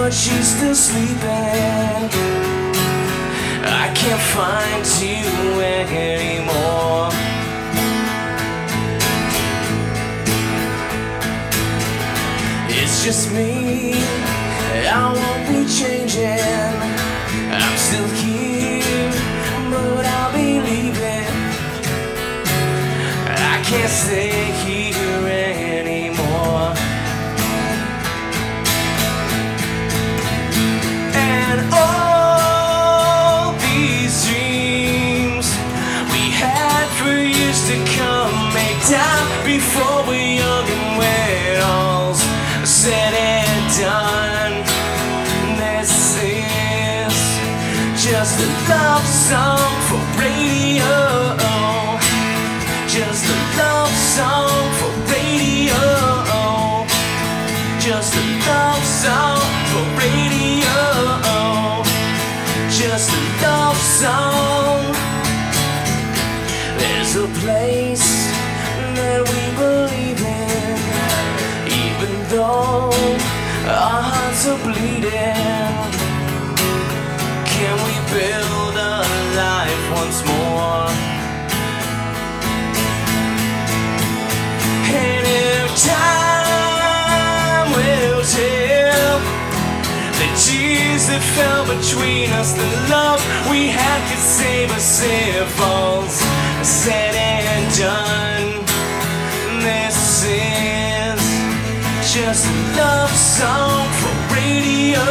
but she's still sleeping. I can't find you anymore. It's just me, I won't be changing. I'm still here, but I'll be leaving. I can't stay here anymore. And all these dreams we had for years to come may die before we're young and we're all said and done. This is just a love song for radio. Just a love song for radio. Just a love song for radio. Just a love song. There's a place that we believe in, even though our hearts are bleeding. Can we build a life once more? And if time will tell the tears that fell between us, the love we had could save us if all's said and done. This is just a love song for radio.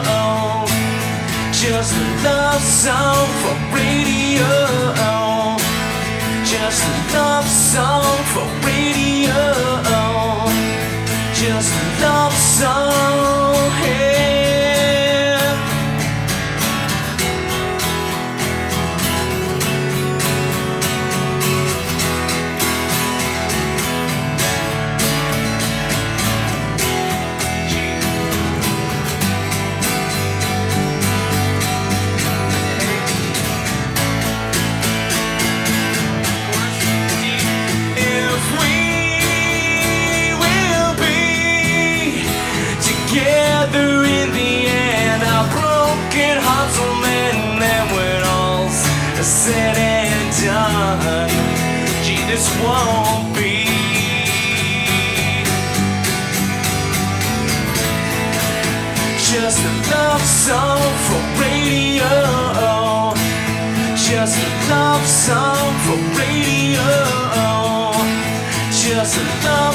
Just a love song for radio. Just a love song for radio. Just a love song, yeah. Together in the end, our broken hearts will mend them when all's said and done. Gee, this won't be just a love song for radio. Just a love song for radio. Just a love